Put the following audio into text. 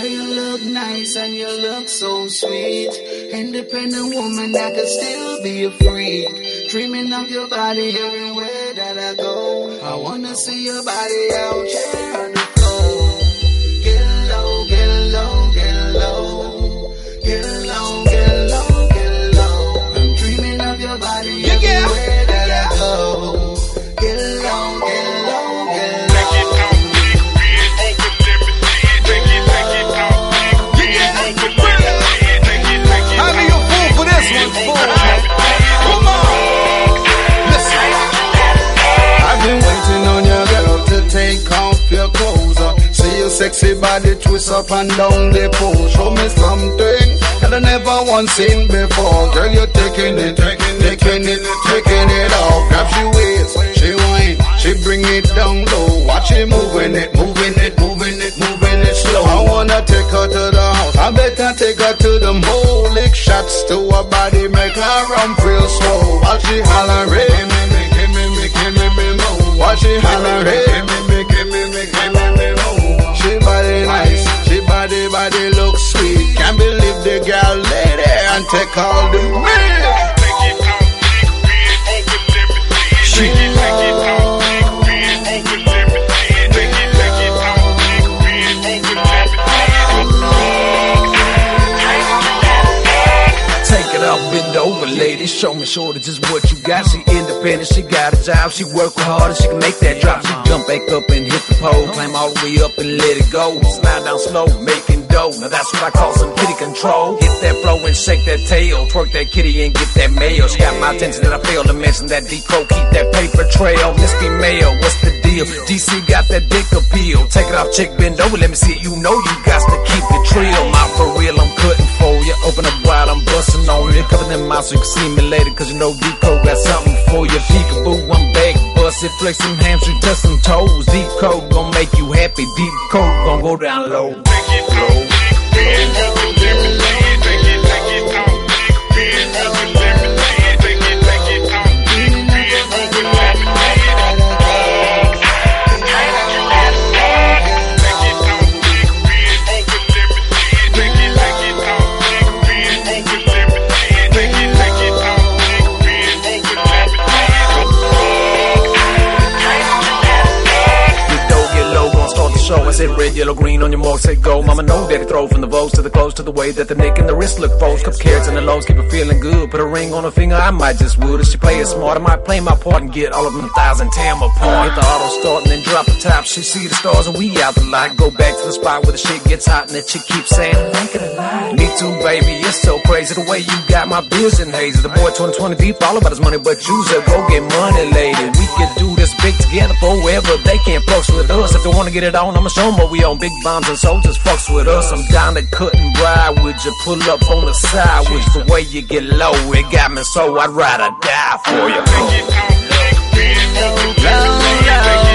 Girl, you look nice and you look so sweet. Independent woman, I could still be a freak. Dreaming of your body everywhere that I go. I wanna see your body out here on the floor. Get low, get low, get low. Get low, get low, get low. I'm dreaming of your body everywhere that I go. Get low, get low, get low. This one's full, man. Come on. Listen. I've been waiting on your girl to take off your clothes. See your sexy body twist up and down the pole. Show me something that I never once seen before. Girl, you're taking it off. Grab she waist, she whine, she bring it down low. Watch she moving it slow. I wanna take her to the house. I better take her to the mall. Lick shots to her body, make her run real slow. While she hollering, while she hollering, she body nice, she body look sweet. Can't believe the girl lay there and take all the meal. Bend over, lady, show me shorty just what you got. She independent, she got a job, she work hard and she can make that drop. She jump back up and hit the pole, climb all the way up and let it go. Slide down slow, making dough. Now that's what I call some kitty control. Hit that flow and shake that tail, twerk that kitty and get that mail. She got my attention that I fail to mention that decode, keep that paper trail. Miss Female, what's the deal? DC got that dick appeal. Take it off, chick, bend over, let me see it. You know you got to keep it trill. Not for real, I'm cutting for you. Open up wide, I'm busting on you. Cover them out so you can see me later, cause you know Decode got something for you. Peekaboo, I'm back, bust it, flex some hamstrings, touch some toes. Decode gon' make you happy, Decode gon' go down low. I said red, yellow, green on your mark, say go. Mama know that it throw from the votes to the clothes to the way that the neck and the wrist look folds. Couple carrots and the lows, keep it feeling good. Put a ring on her finger, I might just would. If she play it smart, I might play my part and get all of them thighs and tear them apart. Hit the auto start and then drop the top. She see the stars and we out the light. Go back to the spot where the shit gets hot and that chick keeps saying, I like it a lot. Me too, baby, it's so crazy the way you got my bills in hazy. The boy 2020 deep, all about his money, but you's a go get money, lady. We could do this big together forever. They can't fucks with us. If they wanna get it on, I'ma show them what we on. Big bombs and soldiers fucks with us. I'm down to cut and ride with you. Pull up on the side with you. The way you get low, it got me so I'd rather die for you. Low, low.